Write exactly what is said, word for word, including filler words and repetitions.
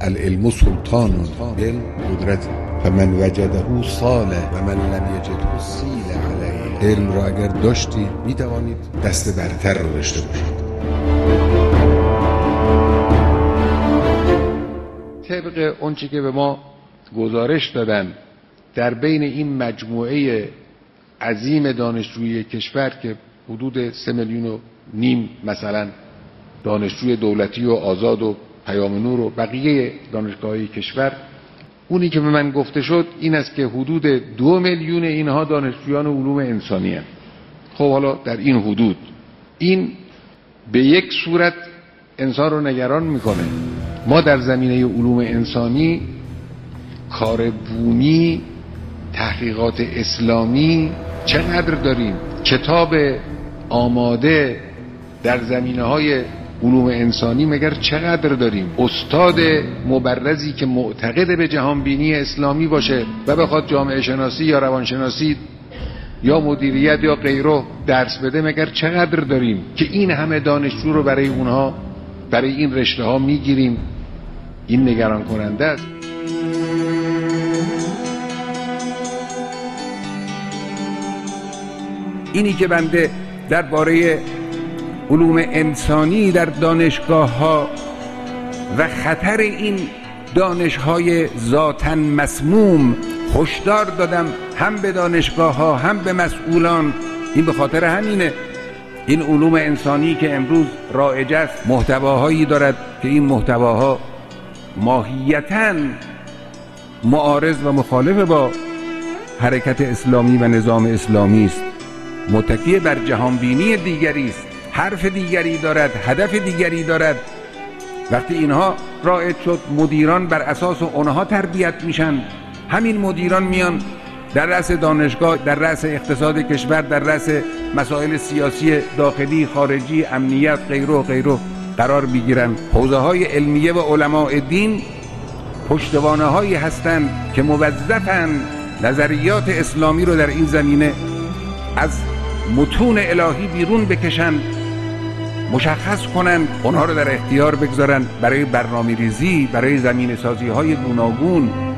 العلم سلطان، علم قدرت، فمن وجده صاله و من لم یجده سیل علیه. علم را اگر داشتید می توانید دست برتر را داشته باشید. طبق اونچه که به ما گزارش دادن در بین این مجموعه عظیم دانشجوی کشور که حدود سه میلیون و نیم مثلا دانشجوی دولتی و آزاد و پیام نور و بقیه دانشگاه‌های کشور، اونی که به من گفته شد این است که حدود دو میلیون اینها دانشجویان علوم انسانی هستند. خب حالا در این حدود این به یک صورت انسان رو نگران میکنه. ما در زمینه علوم انسانی کار بومی، تحقیقات اسلامی چقدر داریم، کتاب آماده در زمینه‌های علوم انسانی مگر چقدر داریم، استاد مبرزی که معتقد به جهانبینی اسلامی باشه و بخواد جامعه شناسی یا روانشناسی یا مدیریت یا غیره درس بده مگر چقدر داریم که این همه دانشجو رو برای اونها، برای این رشته ها میگیریم. این نگران کننده است. اینی که بنده درباره علوم انسانی در دانشگاه ها و خطر این دانش‌های ذاتاً مسموم هشدار دادم، هم به دانشگاه ها هم به مسئولان، این به خاطر همینه. این علوم انسانی که امروز رایج است محتواهایی دارد که این محتواها ماهیتاً معارض و مخالف با حرکت اسلامی و نظام اسلامی است، متکی بر جهانبینی دیگری است، حرف دیگری دارد، هدف دیگری دارد. وقتی اینها رایج شد مدیران بر اساس اونها تربیت میشن، همین مدیران میان در رأس دانشگاه، در رأس اقتصاد کشور، در رأس مسائل سیاسی داخلی خارجی، امنیت غیره و غیره قرار میگیرن. حوزه های علمیه و علماء دین پشتوانه هایی هستند که موظفن نظریات اسلامی رو در این زمینه از متون الهی بیرون بکشن، مشخص کنن، اونها رو در اختیار بگذارن برای برنامه ریزی، برای زمینه سازی های گوناگون